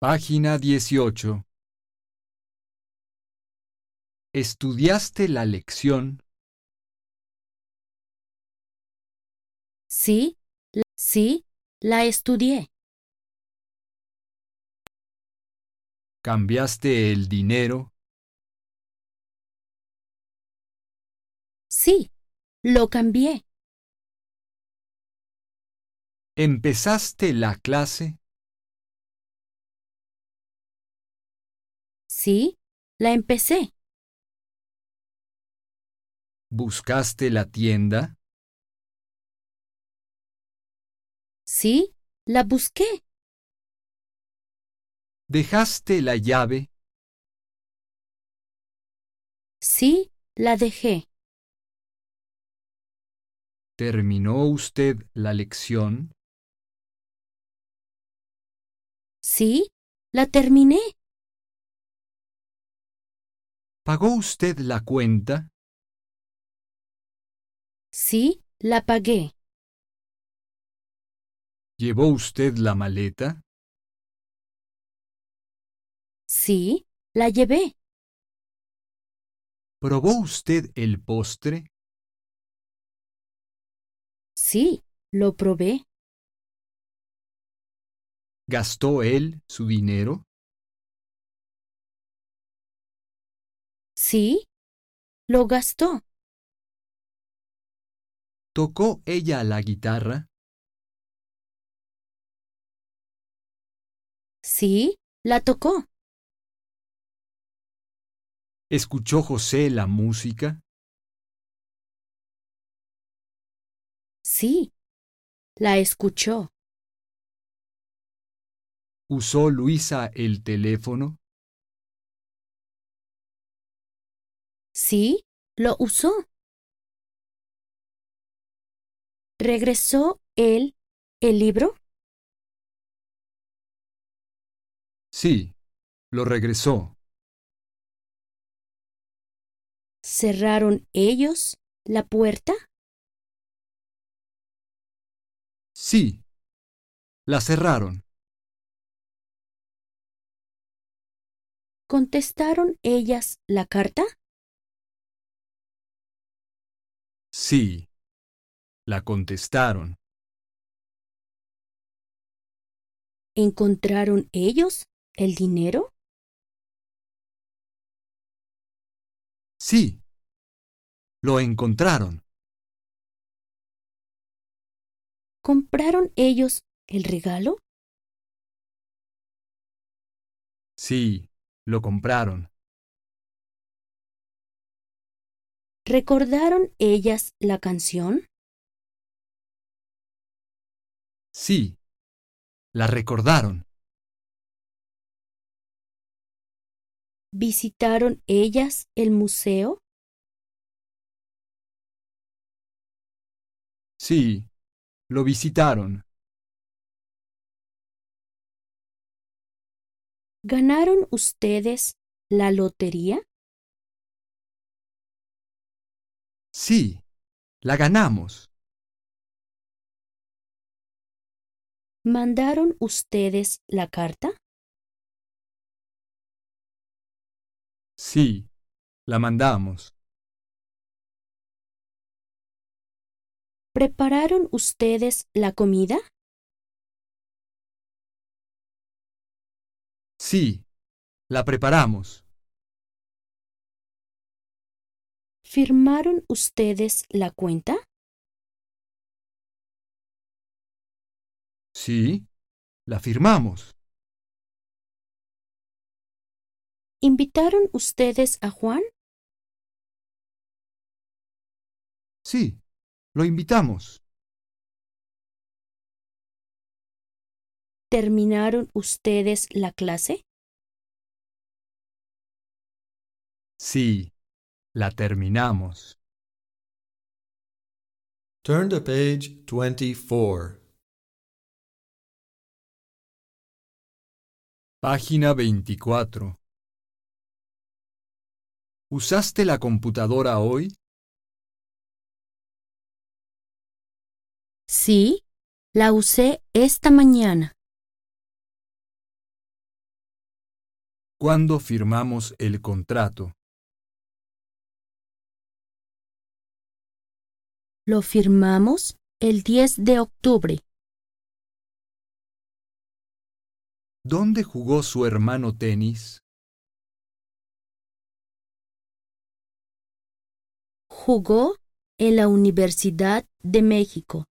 Página 18. ¿Estudiaste la lección? Sí, la estudié. ¿Cambiaste el dinero? Sí, lo cambié. ¿Empezaste la clase? Sí, la empecé. ¿Buscaste la tienda? Sí, la busqué. ¿Dejaste la llave? Sí, la dejé. ¿Terminó usted la lección? Sí, la terminé. ¿Pagó usted la cuenta? Sí, la pagué. ¿Llevó usted la maleta? Sí, la llevé. ¿Probó usted el postre? Sí, lo probé. ¿Gastó él su dinero? Sí, lo gastó. ¿Tocó ella la guitarra? Sí, la tocó. ¿Escuchó José la música? Sí, la escuchó. ¿Usó Luisa el teléfono? Sí, lo usó. ¿Regresó él el libro? Sí, lo regresó. ¿Cerraron ellos la puerta? Sí, la cerraron. ¿Contestaron ellas la carta? Sí, la contestaron. ¿Encontraron ellos el dinero? Sí, lo encontraron. ¿Compraron ellos el regalo? Sí, lo compraron. ¿Recordaron ellas la canción? Sí, la recordaron. ¿Visitaron ellas el museo? Sí, lo visitaron. ¿Ganaron ustedes la lotería? Sí, la ganamos. ¿Mandaron ustedes la carta? Sí, la mandamos. ¿Prepararon ustedes la comida? Sí, la preparamos. ¿Firmaron ustedes la cuenta? Sí, la firmamos. ¿Invitaron ustedes a Juan? Sí, lo invitamos. ¿Terminaron ustedes la clase? Sí, la terminamos. Turn to page 24. Página 24. ¿Usaste la computadora hoy? Sí, la usé esta mañana. ¿Cuándo firmamos el contrato? Lo firmamos el 10 de octubre. ¿Dónde jugó su hermano tenis? Jugó en la Universidad de México.